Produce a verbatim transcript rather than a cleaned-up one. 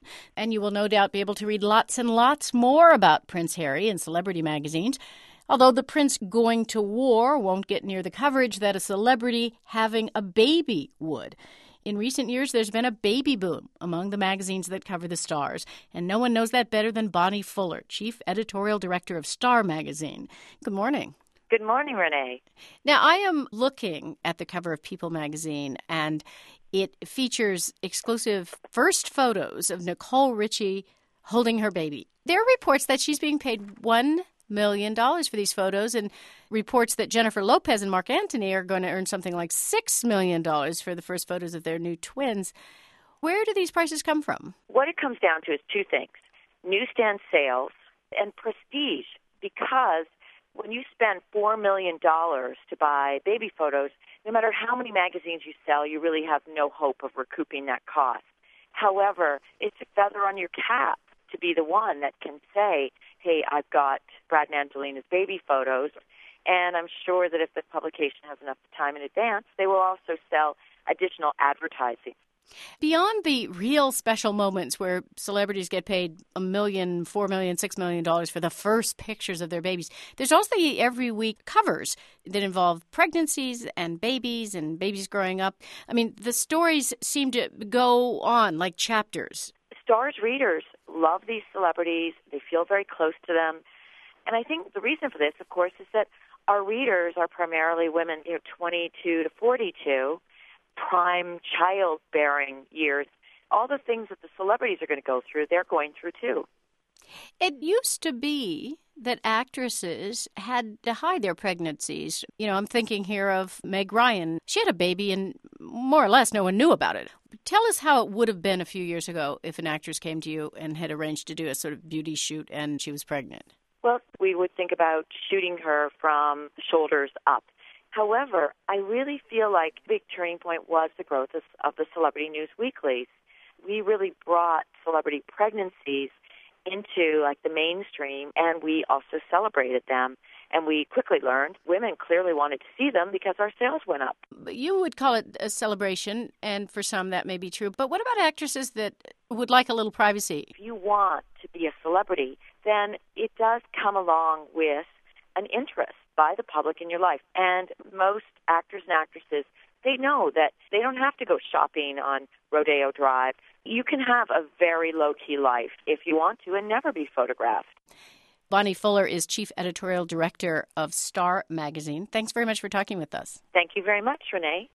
And you will no doubt be able to read lots and lots more about Prince Harry in celebrity magazines. Although the prince going to war won't get near the coverage that a celebrity having a baby would. In recent years, there's been a baby boom among the magazines that cover the stars, and no one knows that better than Bonnie Fuller, Chief Editorial Director of Star Magazine. Good morning. Good morning, Renee. Now, I am looking at the cover of People magazine, and it features exclusive first photos of Nicole Richie holding her baby. There are reports that she's being paid one million dollars for these photos, and reports that Jennifer Lopez and Mark Antony are going to earn something like six million dollars for the first photos of their new twins. Where do these prices come from? What it comes down to is two things: newsstand sales and prestige, because when you spend four million dollars to buy baby photos, no matter how many magazines you sell, you really have no hope of recouping that cost. However, it's a feather on your cap to be the one that can say, hey, I've got Brad and Angelina's baby photos, and I'm sure that if the publication has enough time in advance, they will also sell additional advertising. Beyond the real special moments where celebrities get paid a million, four million, six million dollars for the first pictures of their babies, there's also the every week covers that involve pregnancies and babies and babies growing up. I mean, the stories seem to go on like chapters. Star's readers love these celebrities. They feel very close to them. And I think the reason for this, of course, is that our readers are primarily women, you know, twenty-two to forty-two, prime childbearing years. All the things that the celebrities are going to go through, they're going through too. It used to be that actresses had to hide their pregnancies. You know, I'm thinking here of Meg Ryan. She had a baby and more or less no one knew about it. Tell us how it would have been a few years ago if an actress came to you and had arranged to do a sort of beauty shoot and she was pregnant. Well, we would think about shooting her from the shoulders up. However, I really feel like the big turning point was the growth of, of the celebrity news weeklies. We really brought celebrity pregnancies into like the mainstream, and we also celebrated them. And we quickly learned women clearly wanted to see them because our sales went up. You would call it a celebration, and for some that may be true. But what about actresses that would like a little privacy? If you want to be a celebrity, then it does come along with an interest by the public in your life. And most actors and actresses, they know that they don't have to go shopping on Rodeo Drive. You can have a very low-key life if you want to and never be photographed. Bonnie Fuller is Chief Editorial Director of Star Magazine. Thanks very much for talking with us. Thank you very much, Renee.